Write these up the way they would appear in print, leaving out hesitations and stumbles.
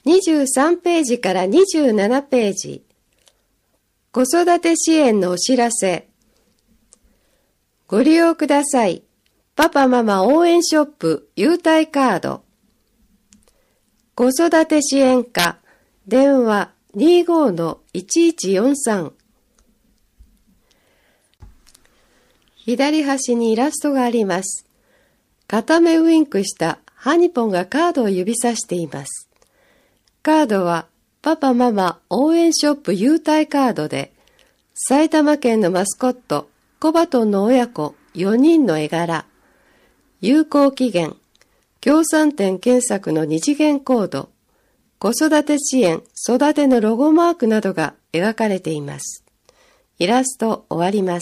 23ページから27ページ。子育て支援のお知らせ。ご利用ください。パパママ応援ショップ優待カード。子育て支援課電話 25-1143。左端にイラストがあります。片目ウインクしたハニポンがカードを指さしています。カードはパパママ応援ショップ優待カードで、埼玉県のマスコットコバトンの親子4人の絵柄、有効期限、協賛店検索の2次元コード、子育て支援育てのロゴマークなどが描かれています。イラスト終わります。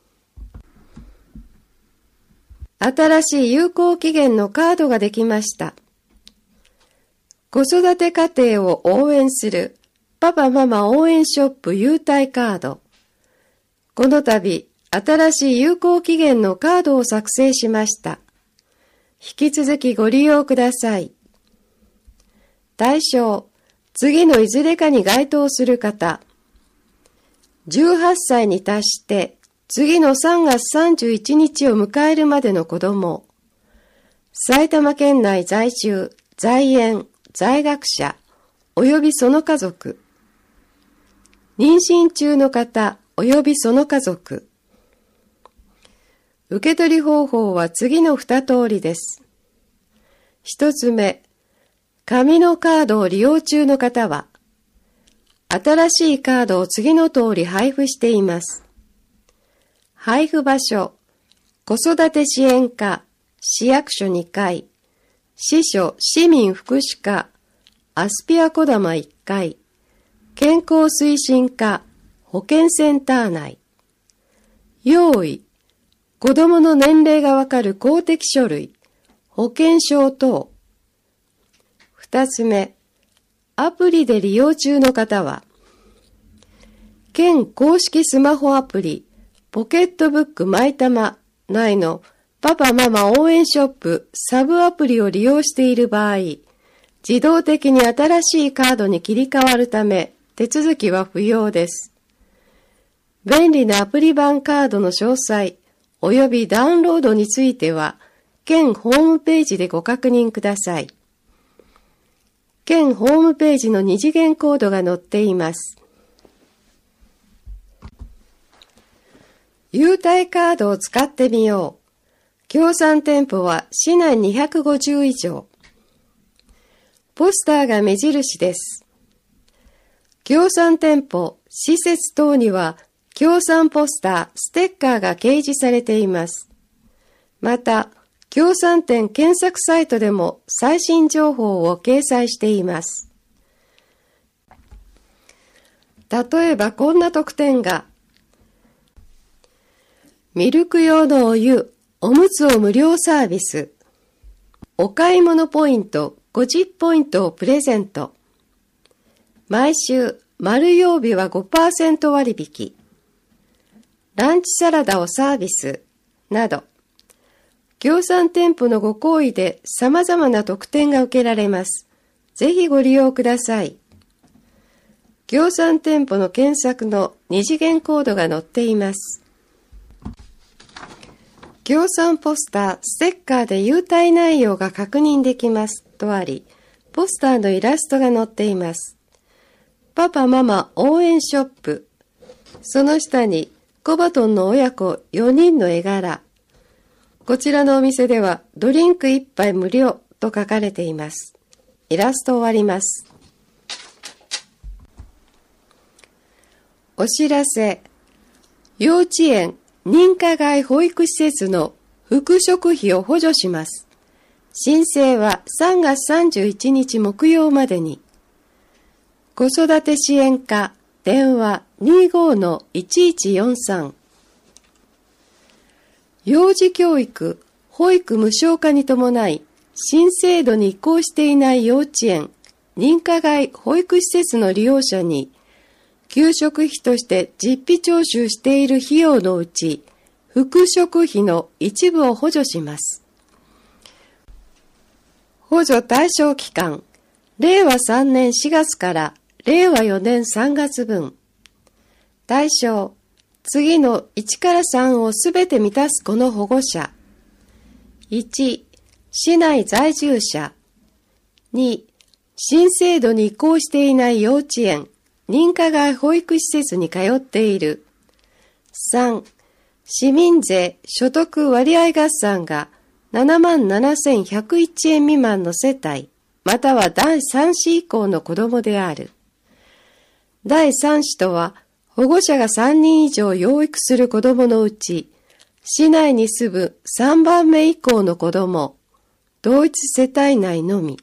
新しい有効期限のカードができました。子育て家庭を応援するパパママ応援ショップ優待カード。この度、新しい有効期限のカードを作成しました。引き続きご利用ください。対象、次のいずれかに該当する方。18歳に達して次の3月31日を迎えるまでの子供。埼玉県内在住、在園、在学者、及びその家族。妊娠中の方、及びその家族。受け取り方法は次の2通りです。1つ目、紙のカードを利用中の方は、新しいカードを次の通り配布しています。配布場所、子育て支援課、市役所2階、市所市民福祉課、アスピアこだま1階、健康推進課、保健センター内。用意、子どもの年齢がわかる公的書類、保険証等。2つ目、アプリで利用中の方は、県公式スマホアプリ、ポケットブックマイタマ内のパパママ応援ショップサブアプリを利用している場合、自動的に新しいカードに切り替わるため、手続きは不要です。便利なアプリ版カードの詳細、及びダウンロードについては、県ホームページでご確認ください。県ホームページの2次元コードが載っています。優待カードを使ってみよう。協賛店舗は市内250以上。ポスターが目印です。協賛店舗、施設等には協賛ポスター、ステッカーが掲示されています。また、協賛店検索サイトでも最新情報を掲載しています。例えばこんな特典が、ミルク用のお湯、おむつを無料サービス。お買い物ポイント50ポイントをプレゼント。毎週、丸曜日は 5% 割引。ランチサラダをサービス。など、協賛店舗のご厚意で様々な特典が受けられます。ぜひご利用ください。協賛店舗の検索の2次元コードが載っています。協賛ポスター、ステッカーで優待内容が確認できますとあり、ポスターのイラストが載っています。パパママ応援ショップ。その下にコバトンの親子4人の絵柄。こちらのお店ではドリンク1杯無料と書かれています。イラスト終わります。お知らせ。幼稚園、認可外保育施設の副食費を補助します。申請は3月31日木曜までに。子育て支援課電話 25-1143。幼児教育、保育無償化に伴い、新制度に移行していない幼稚園、認可外保育施設の利用者に、給食費として実費徴収している費用のうち、副食費の一部を補助します。補助対象期間、 令和3年4月から令和4年3月分。対象、次の1から3をすべて満たすこの保護者。1、市内在住者。2、新制度に移行していない幼稚園、認可外保育施設に通っている。3、市民税所得割合合算が77,101円未満の世帯、または第3子以降の子供である。第3子とは、保護者が3人以上養育する子供のうち、市内に住む3番目以降の子供、同一世帯内のみ。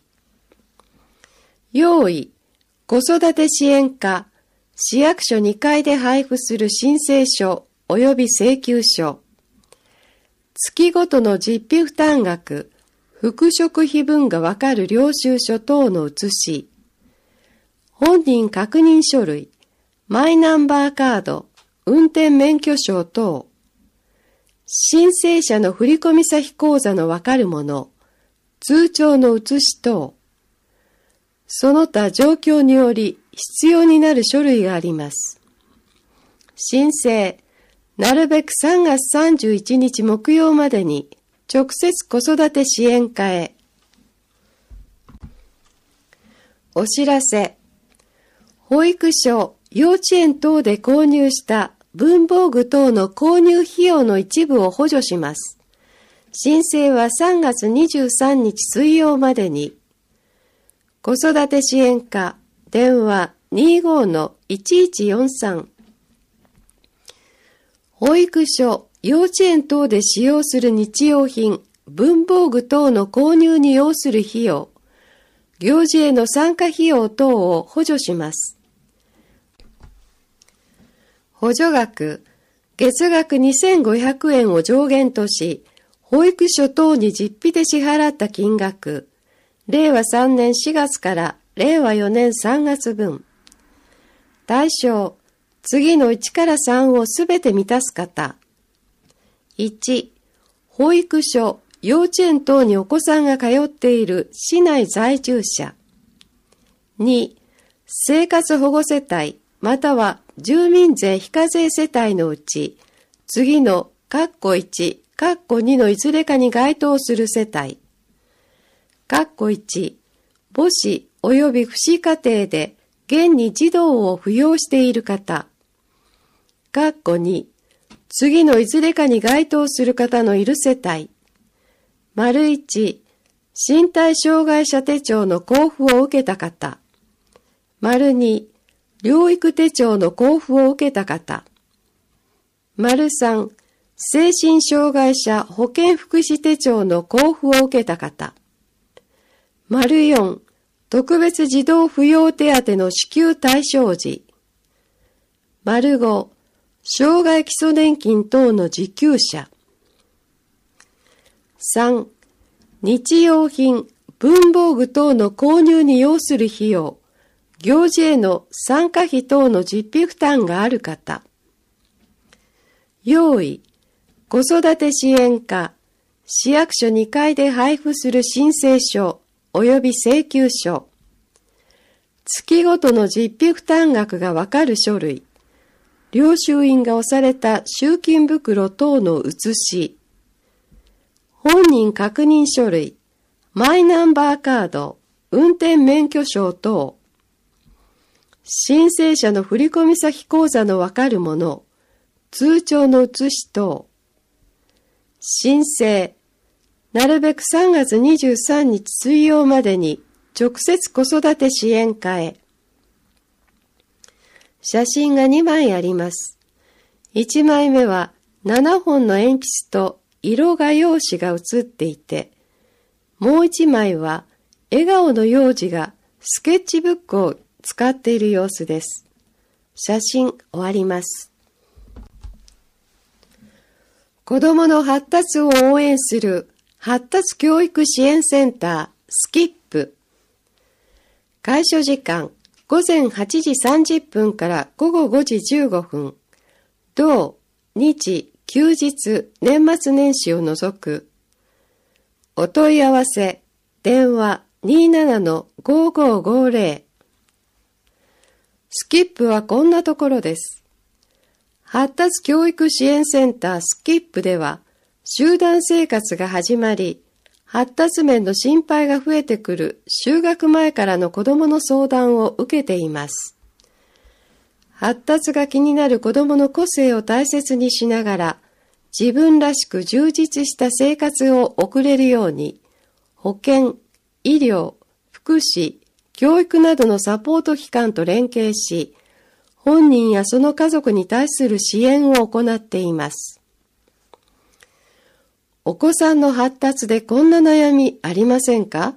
用意、子育て支援課、市役所2階で配布する申請書及び請求書。月ごとの実費負担額、復職費分がわかる領収書等の写し。本人確認書類、マイナンバーカード、運転免許証等。申請者の振込先口座のわかるもの、通帳の写し等。その他状況により必要になる書類があります。申請、なるべく3月31日木曜までに直接子育て支援課へ。お知らせ。保育所、幼稚園等で購入した文房具等の購入費用の一部を補助します。申請は3月23日水曜までに。子育て支援課、電話 25-1143。保育所、幼稚園等で使用する日用品、文房具等の購入に要する費用、行事への参加費用等を補助します。補助額、月額2500円を上限とし、保育所等に実費で支払った金額、令和3年4月から令和4年3月分。対象、次の1から3をすべて満たす方。1、保育所、幼稚園等にお子さんが通っている市内在住者。2、生活保護世帯、または住民税非課税世帯のうち、次の括弧1、括弧2のいずれかに該当する世帯。括弧1、母子及び父子家庭で現に児童を扶養している方。括弧2、次のいずれかに該当する方のいる世帯。丸1、身体障害者手帳の交付を受けた方。丸2、療育手帳の交付を受けた方。丸3、精神障害者保健福祉手帳の交付を受けた方。丸4、特別児童扶養手当の支給対象時。丸5、障害基礎年金等の受給者。3、日用品、文房具等の購入に要する費用、行事への参加費等の実費負担がある方。用意、子育て支援課、市役所2階で配布する申請書及び請求書。月ごとの実費負担額がわかる書類。領収印が押された集金袋等の写し。本人確認書類、マイナンバーカード、運転免許証等。申請者の振込先口座のわかるもの、通帳の写し等。申請、なるべく3月23日水曜までに直接子育て支援課へ。写真が2枚あります。1枚目は7本の鉛筆と色画用紙が写っていて、もう1枚は笑顔の幼児がスケッチブックを使っている様子です。写真終わります。子どもの発達を応援する発達教育支援センタースキップ。開所時間午前8時30分から午後5時15分。同日休日年末年始を除く。お問い合わせ電話 028-27-5550。スキップはこんなところです。発達教育支援センタースキップでは、集団生活が始まり、発達面の心配が増えてくる就学前からの子どもの相談を受けています。発達が気になる子どもの個性を大切にしながら、自分らしく充実した生活を送れるように、保健、医療、福祉、教育などのサポート機関と連携し、本人やその家族に対する支援を行っています。お子さんの発達でこんな悩みありませんか？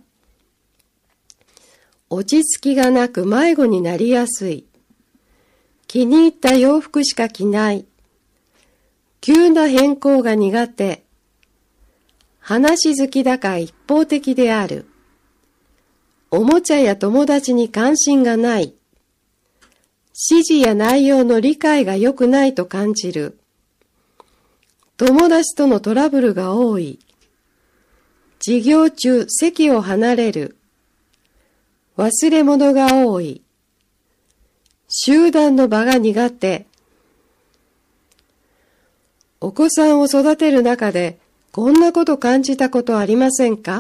落ち着きがなく迷子になりやすい。気に入った洋服しか着ない。急な変更が苦手。話好きだが一方的である。おもちゃや友達に関心がない。指示や内容の理解が良くないと感じる。友達とのトラブルが多い。授業中席を離れる。忘れ物が多い。集団の場が苦手。お子さんを育てる中でこんなこと感じたことありませんか？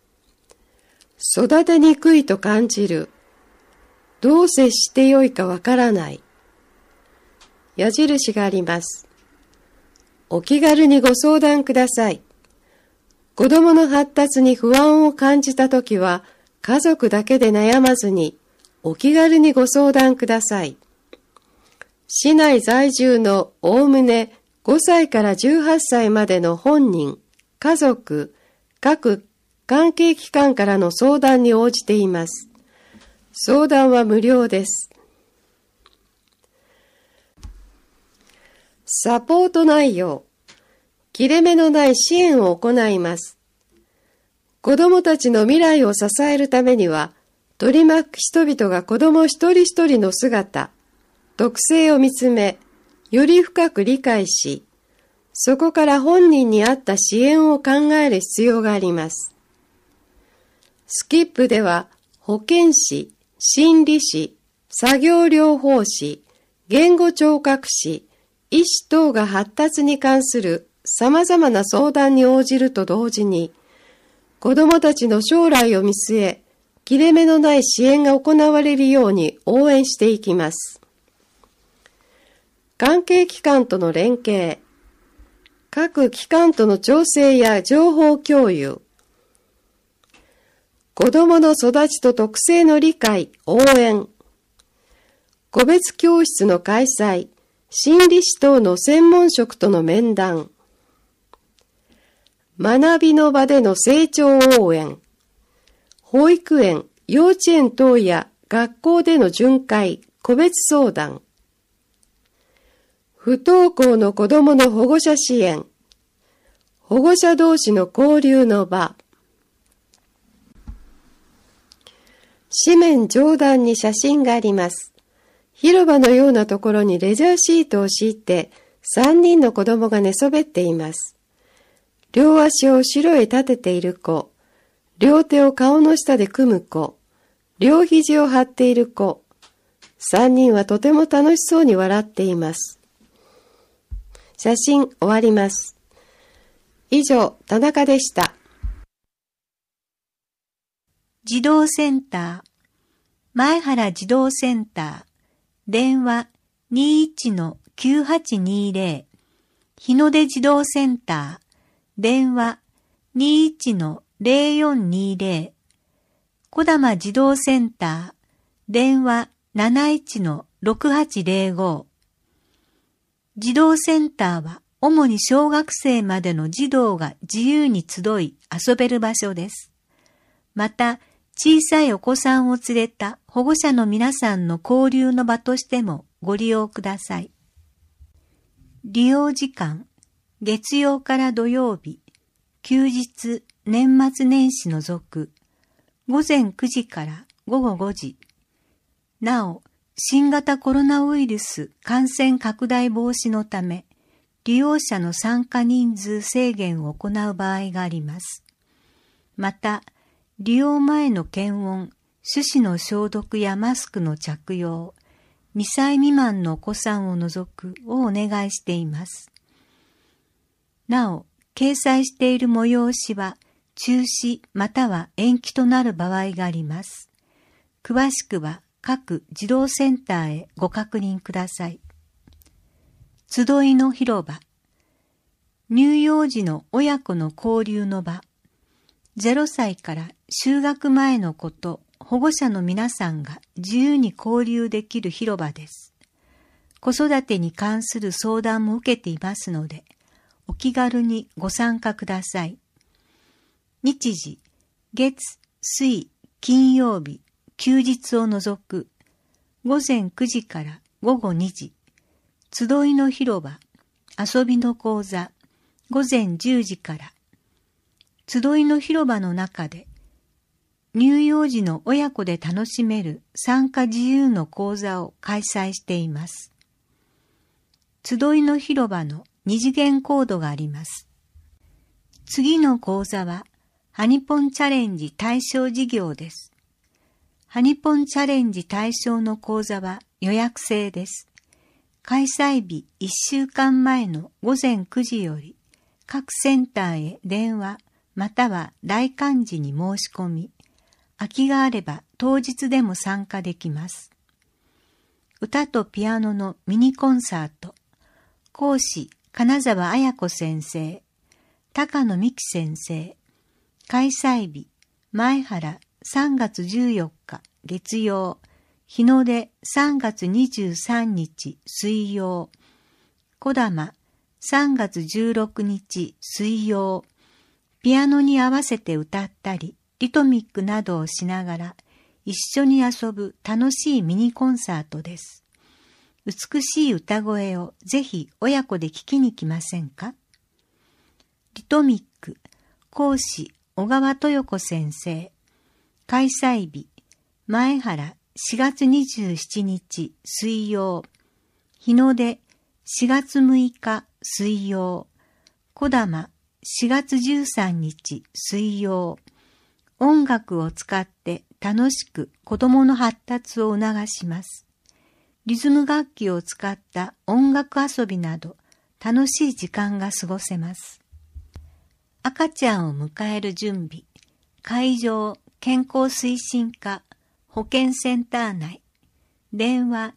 育てにくいと感じる。どう接してよいかわからない。矢印があります。お気軽にご相談ください。子どもの発達に不安を感じたときは、家族だけで悩まずに、お気軽にご相談ください。市内在住のおおむね5歳から18歳までの本人、家族、各関係機関からの相談に応じています。相談は無料です。サポート内容。切れ目のない支援を行います。子どもたちの未来を支えるためには、取り巻く人々が子ども一人一人の姿、特性を見つめ、より深く理解し、そこから本人に合った支援を考える必要があります。スキップでは、保健師、心理師、作業療法士、言語聴覚士、医師等が発達に関する様々な相談に応じると同時に、子どもたちの将来を見据え、切れ目のない支援が行われるように応援していきます。関係機関との連携、各機関との調整や情報共有、子どもの育ちと特性の理解、応援、個別教室の開催、心理師等の専門職との面談、学びの場での成長応援、保育園、幼稚園等や学校での巡回、個別相談、不登校の子どもの保護者支援、保護者同士の交流の場、紙面上段に写真があります。広場のようなところにレジャーシートを敷いて、3人の子供が寝そべっています。両足を後ろへ立てている子、両手を顔の下で組む子、両肘を張っている子、3人はとても楽しそうに笑っています。写真終わります。以上、田中でした。 児童センター、前原児童センター、電話 21-9820、日の出児童センター、電話 21-0420、小玉児童センター、電話 71-6805。児童センターは主に小学生までの児童が自由に集い遊べる場所です。また、小さいお子さんを連れた保護者の皆さんの交流の場としてもご利用ください。利用時間、月曜から土曜日、休日、年末年始除く、午前9時から午後5時。なお、新型コロナウイルス感染拡大防止のため、利用者の参加人数制限を行う場合があります。また、 利用前の検温、手指の消毒やマスクの着用、2歳未満のお子さんを除くをお願いしています。なお、掲載している催しは中止または延期となる場合があります。詳しくは各児童センターへご確認ください。集いの広場。乳幼児の親子の交流の場。0歳から就学前の子と保護者の皆さんが自由に交流できる広場です。子育てに関する相談も受けていますので、お気軽にご参加ください。日時、月、水、金曜日、休日を除く、午前9時から午後2時、集いの広場、遊びの講座、午前10時から、集いの広場の中で、乳幼児の親子で楽しめる参加自由の講座を開催しています。集いの広場の二次元コードがあります。次の講座は、ハニポンチャレンジ対象事業です。ハニポンチャレンジ対象の講座は予約制です。開催日1週間前の午前9時より各センターへ電話または来館時に申し込み、空きがあれば当日でも参加できます。歌とピアノのミニコンサート、講師金沢彩子先生、高野美希先生、開催日前原3月14日月曜、日の出3月23日水曜、小玉3月16日水曜、ピアノに合わせて歌ったり、リトミックなどをしながら一緒に遊ぶ楽しいミニコンサートです。美しい歌声をぜひ親子で聴きに来ませんか？リトミック、講師小川豊子先生、開催日前原4月27日水曜、日の出4月6日水曜、小玉4月13日水曜、音楽を使って楽しく子どもの発達を促します。リズム楽器を使った音楽遊びなど楽しい時間が過ごせます。赤ちゃんを迎える準備、会場健康推進課保健センター内、電話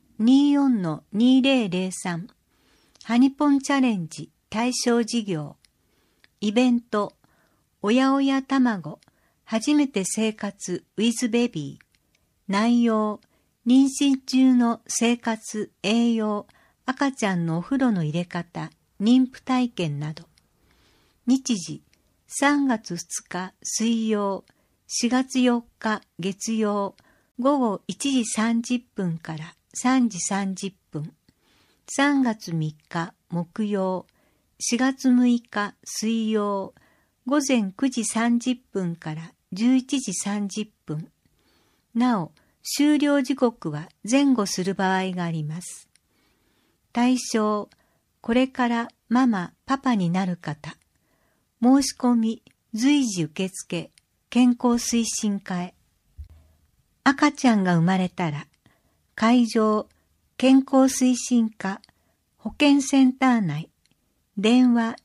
24-2003 ハニポンチャレンジ対象事業、イベントおやおや卵初めて生活 with ベビー、内容妊娠中の生活栄養赤ちゃんのお風呂の入れ方妊婦体験など、日時3月2日水曜、4月4日月曜、午後1時30分から3時30分、3月3日木曜、4月6日水曜、午前9時30分から11時30分。なお、終了時刻は前後する場合があります。対象、これからママ、パパになる方。申し込み、随時受付、健康推進課へ。赤ちゃんが生まれたら、会場、健康推進課、保健センター内、電話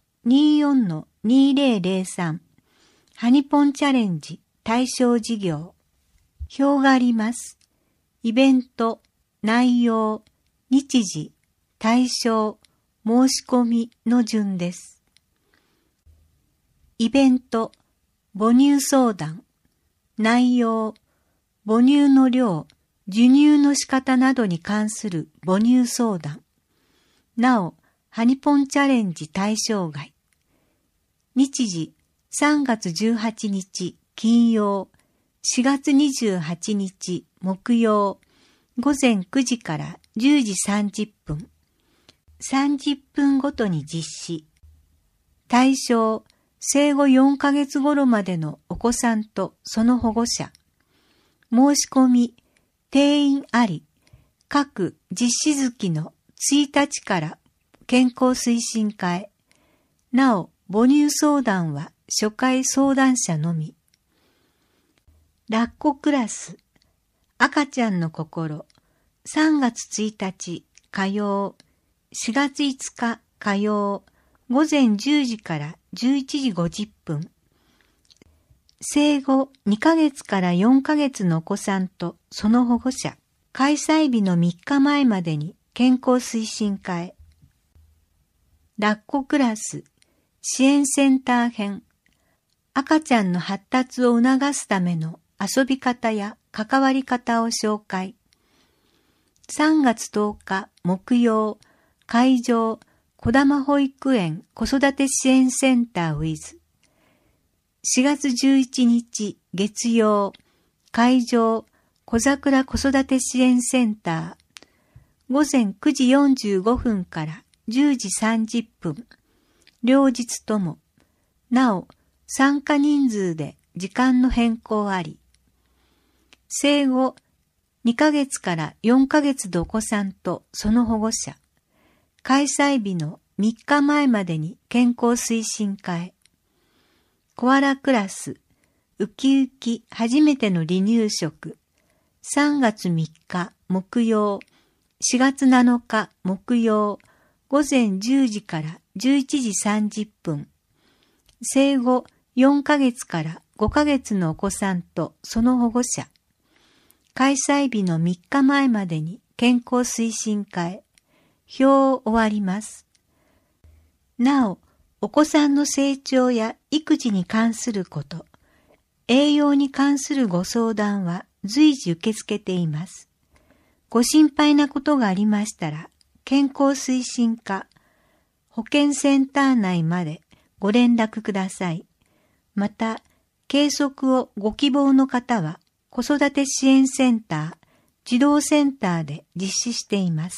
24-2003 ハニポンチャレンジ対象事業。表があります。イベント、内容、日時、対象、申し込みの順です。イベント、母乳相談、内容、母乳の量、授乳の仕方などに関する母乳相談。なお、ハニポンチャレンジ対象外。日時、3月18日金曜、4月28日木曜、午前9時から10時30分。30分ごとに実施。対象、生後4ヶ月頃までのお子さんとその保護者。申し込み、定員あり。各実施月の1日から健康推進課へ。なお、母乳相談は初回相談者のみ。 抱っこクラス、赤ちゃんの心、3月1日火曜、4月5日火曜、午前10時から11時50分。生後2ヶ月から4ヶ月のお子さんとその保護者、開催日の3日前までに健康推進課へ。抱っこクラス、支援センター編、赤ちゃんの発達を促すための遊び方や関わり方を紹介。3月10日木曜、会場、こだま保育園子育て支援センターウィズ。4月11日月曜、会場、小桜子育て支援センター。午前9時45分から10時30分。両日とも。なお、参加人数で時間の変更あり。生後2ヶ月から4ヶ月のお子さんとその保護者。開催日の3日前までに健康推進課へ。コアラクラス、ウキウキ初めての離乳食。3月3日木曜、4月7日木曜、午前10時から11時30分。生後4ヶ月から5ヶ月のお子さんとその保護者。開催日の3日前までに健康推進課へ。表を終わります。なお、お子さんの成長や育児に関すること、栄養に関するご相談は随時受け付けています。ご心配なことがありましたら、健康推進課、保健センター内までご連絡ください。また、計測をご希望の方は、子育て支援センター、児童センターで実施しています。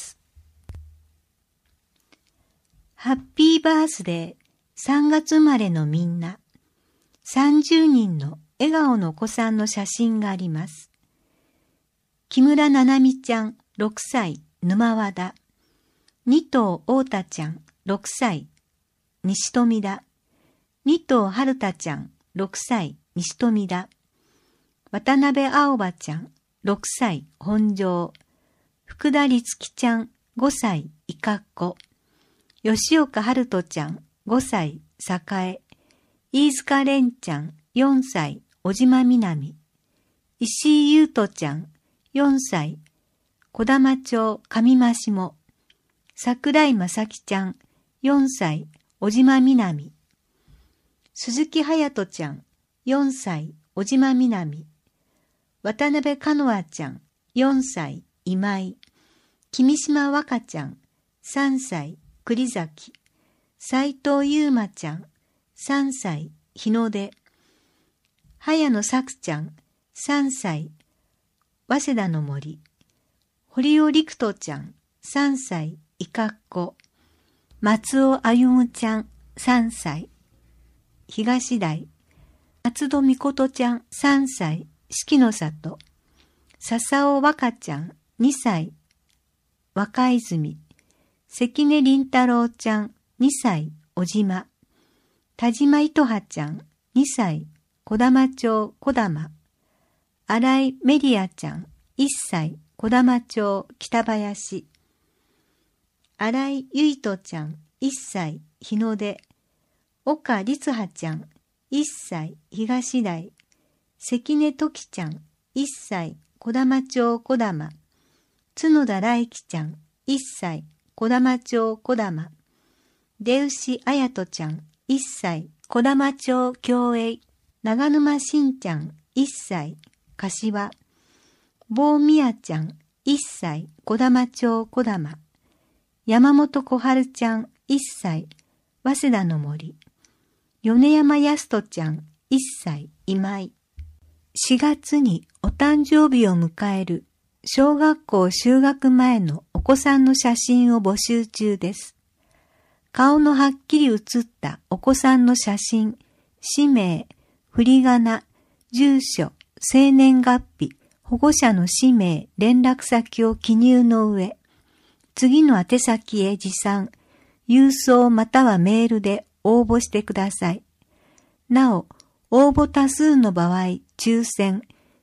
ハッピーバースデー3月生まれのみんな。30人の笑顔のお子さんの写真があります。木村ななみちゃん6歳沼和田。二頭太田ちゃん6歳西富田。二頭春田ちゃん6歳西富田。渡辺青葉ちゃん6歳本庄。福田律樹ちゃん5歳いかっこ。吉岡春人ちゃん5歳栄。飯塚蓮ちゃん4歳小島みなみ。石井優斗ちゃん4歳小玉町上真下。桜井正樹ちゃん4歳小島みなみ。鈴木隼人ちゃん4歳小島みなみ。渡辺かのあちゃん4歳今井。君島和歌ちゃん3歳栗崎。斉藤優馬ちゃん3歳日の出。早野咲ちゃん3歳早稲田の森。堀尾陸斗ちゃん3歳いかっこ。松尾歩ちゃん3歳東台。松戸美琴ちゃん3歳四季の里。笹尾和歌ちゃん2歳若泉。関根凛太郎ちゃん2歳小島。田島糸葉ちゃん2歳小玉町小玉。新井メリアちゃん1歳小玉町北林。新井ゆいとちゃん1歳日の出。岡律葉ちゃん1歳東台。関根時ちゃん1歳小玉町小玉。角田来希ちゃん1歳小玉町小玉。出牛彩人ちゃん1歳小玉町共栄。長沼しちゃん1歳柏。坊宮ちゃん1歳小玉町小玉。山本小春ちゃん1歳早稲田の森。米山康人ちゃん1歳今井。4月にお誕生日を迎える小学校就学前のお子さんの写真を募集中です。顔のはっきり写ったお子さんの写真、氏名、振り仮名、住所、生年月日、保護者の氏名、連絡先を記入の上、次の宛先へ持参、郵送またはメールで応募してください。なお、応募多数の場合、抽選、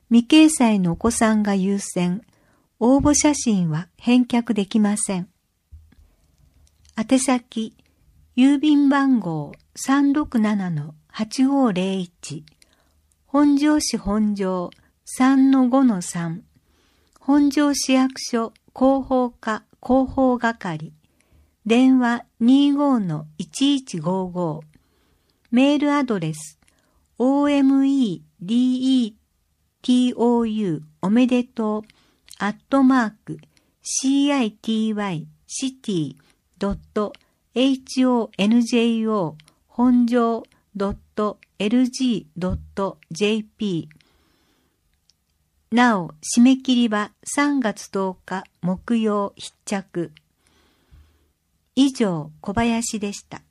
未掲載のお子さんが優先。応募写真は返却できません。宛先、郵便番号 367-8501 本庄市本庄 3-5-3 本庄市役所広報課広報係電話 25-1155 メールアドレス omedetou おめでとう@city.honjo 本庄 .lg.jp なお、締め切りは3月10日木曜必着。以上、小林でした。